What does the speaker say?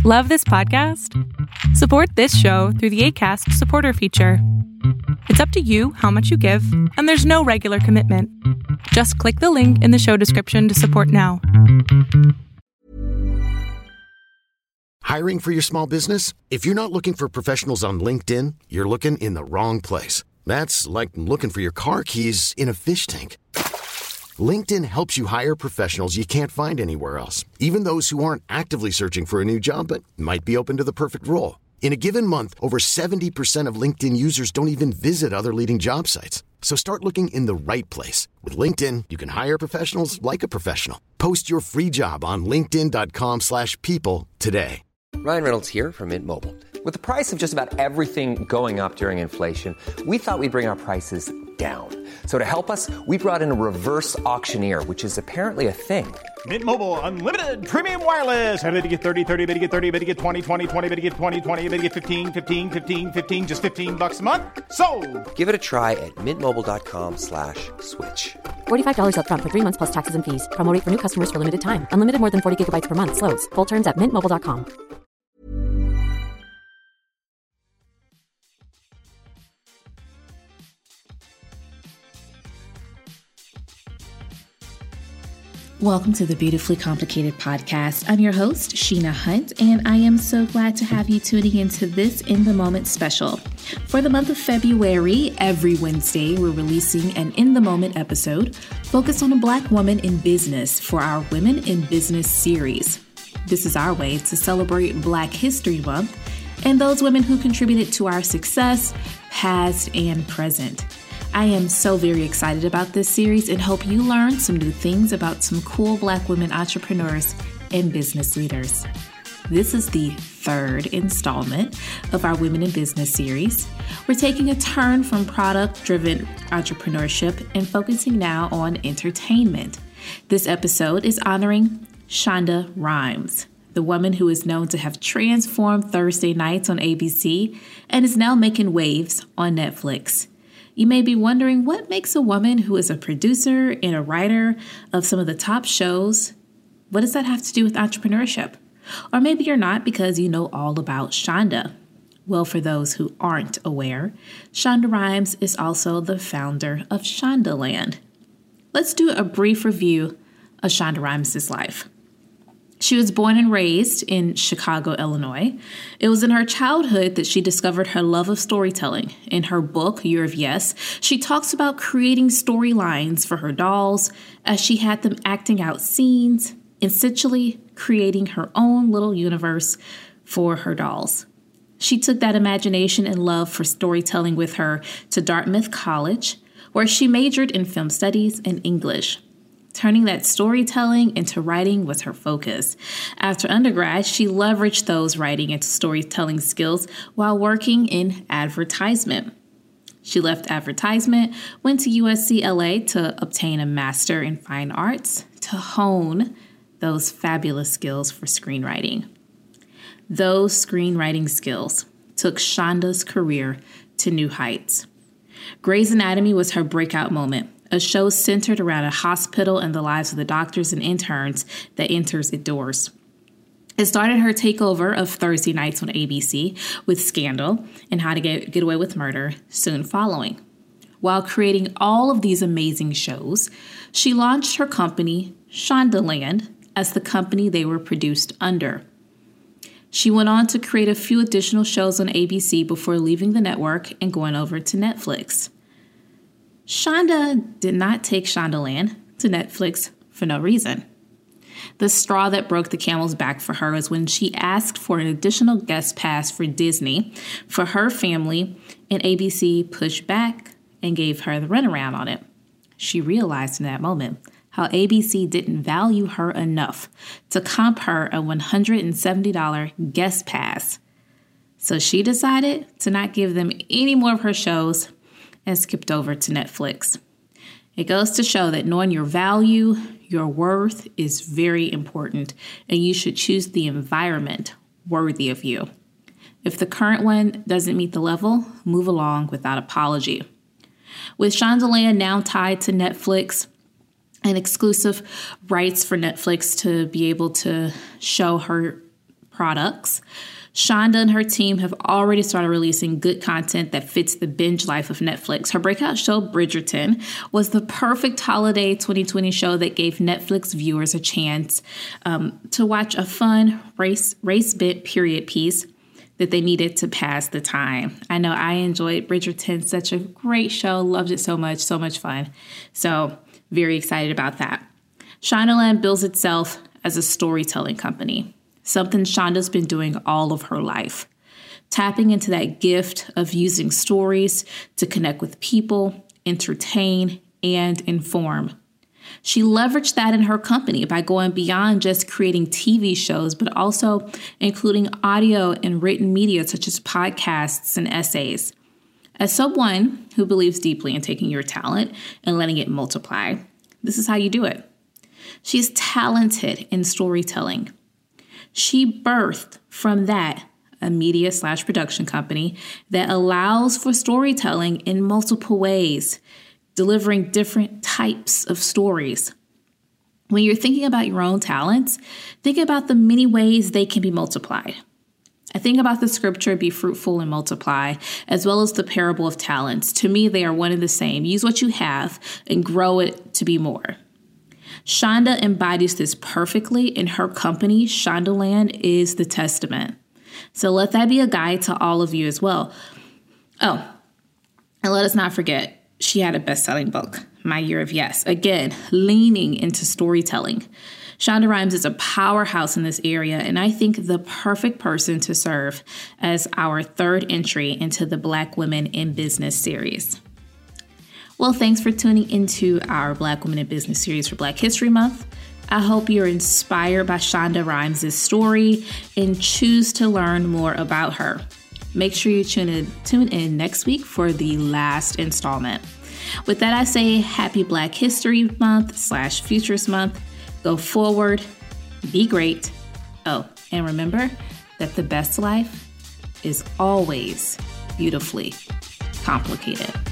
Love this podcast? Support this show through the Acast supporter feature. It's up to you how much you give, and there's no regular commitment. Just click the link in the show description to support now. Hiring for your small business? If you're not looking for professionals on LinkedIn, you're looking in the wrong place. That's like looking for your car keys in a fish tank. LinkedIn helps you hire professionals you can't find anywhere else, even those who aren't actively searching for a new job but might be open to the perfect role. In a given month, over 70% of LinkedIn users don't even visit other leading job sites. So start looking in the right place. With LinkedIn, you can hire professionals like a professional. Post your free job on linkedin.com/people today. Ryan Reynolds here from Mint Mobile. With the price of just about everything going up during inflation, we thought we'd bring our prices down. So to help us, we brought in a reverse auctioneer, which is apparently a thing. Mint Mobile Unlimited Premium Wireless. How to get 30, 30, bit to get 30, bit to get 20, 20, 20, bit to get 20, 20, bit to get 15, 15, 15, 15, just $15 a month? Sold! Give it a try at mintmobile.com/switch. $45 up front for 3 months plus taxes and fees. Promo rate for new customers for limited time. Unlimited more than 40 gigabytes per month. Slows full terms at mintmobile.com. Welcome to the Beautifully Complicated podcast. I'm your host, Sheena Hunt, and I am so glad to have you tuning into this In the Moment special. For the month of February, every Wednesday, we're releasing an In the Moment episode focused on a Black woman in business for our Women in Business series. This is our way to celebrate Black History Month and those women who contributed to our success, past and present. I am so very excited about this series and hope you learn some new things about some cool Black women entrepreneurs and business leaders. This is the third installment of our Women in Business series. We're taking a turn from product-driven entrepreneurship and focusing now on entertainment. This episode is honoring Shonda Rhimes, the woman who is known to have transformed Thursday nights on ABC and is now making waves on Netflix. You may be wondering what makes a woman who is a producer and a writer of some of the top shows, what does that have to do with entrepreneurship? Or maybe you're not because you know all about Shonda. Well, for those who aren't aware, Shonda Rhimes is also the founder of Shondaland. Let's do a brief review of Shonda Rhimes' life. She was born and raised in Chicago, Illinois. It was in her childhood that she discovered her love of storytelling. In her book, Year of Yes, she talks about creating storylines for her dolls as she had them acting out scenes, essentially creating her own little universe for her dolls. She took that imagination and love for storytelling with her to Dartmouth College, where she majored in film studies and English. Turning that storytelling into writing was her focus. After undergrad, she leveraged those writing and storytelling skills while working in advertisement. She left advertisement, went to USC LA to obtain a master in fine arts to hone those fabulous skills for screenwriting. Those screenwriting skills took Shonda's career to new heights. Grey's Anatomy was her breakout moment, a show centered around a hospital and the lives of the doctors and interns that enters its doors. It started her takeover of Thursday nights on ABC with Scandal and How to Get Away with Murder soon following. While creating all of these amazing shows, she launched her company, Shondaland, as the company they were produced under. She went on to create a few additional shows on ABC before leaving the network and going over to Netflix. Shonda did not take Shondaland to Netflix for no reason. The straw that broke the camel's back for her is when she asked for an additional guest pass for Disney for her family, and ABC pushed back and gave her the runaround on it. She realized in that moment how ABC didn't value her enough to comp her a $170 guest pass. So she decided to not give them any more of her shows and skipped over to Netflix. It goes to show that knowing your value, your worth is very important, and you should choose the environment worthy of you. If the current one doesn't meet the level, move along without apology. With Shondaland now tied to Netflix and exclusive rights for Netflix to be able to show her products. Shonda and her team have already started releasing good content that fits the binge life of Netflix. Her breakout show, Bridgerton, was the perfect holiday 2020 show that gave Netflix viewers a chance to watch a fun race-bent period piece that they needed to pass the time. I know I enjoyed Bridgerton, such a great show, loved it so much fun. So very excited about that. Shondaland bills itself as a storytelling company, something Shonda's been doing all of her life, tapping into that gift of using stories to connect with people, entertain, and inform. She leveraged that in her company by going beyond just creating TV shows, but also including audio and written media such as podcasts and essays. As someone who believes deeply in taking your talent and letting it multiply, this is how you do it. She's talented in storytelling. She birthed from that a media/production company that allows for storytelling in multiple ways, delivering different types of stories. When you're thinking about your own talents, think about the many ways they can be multiplied. I think about the scripture, be fruitful and multiply, as well as the parable of talents. To me, they are one and the same. Use what you have and grow it to be more. Shonda embodies this perfectly, and her company, Shondaland, is the testament. So let that be a guide to all of you as well. Oh, and let us not forget, she had a best-selling book, My Year of Yes. Again, leaning into storytelling. Shonda Rhimes is a powerhouse in this area, and I think the perfect person to serve as our third entry into the Black Women in Business series. Well, thanks for tuning into our Black Women in Business series for Black History Month. I hope you're inspired by Shonda Rhimes' story and choose to learn more about her. Make sure you tune in next week for the last installment. With that, I say happy Black History Month/Futures Month. Go forward, be great. Oh, and remember that the best life is always beautifully complicated.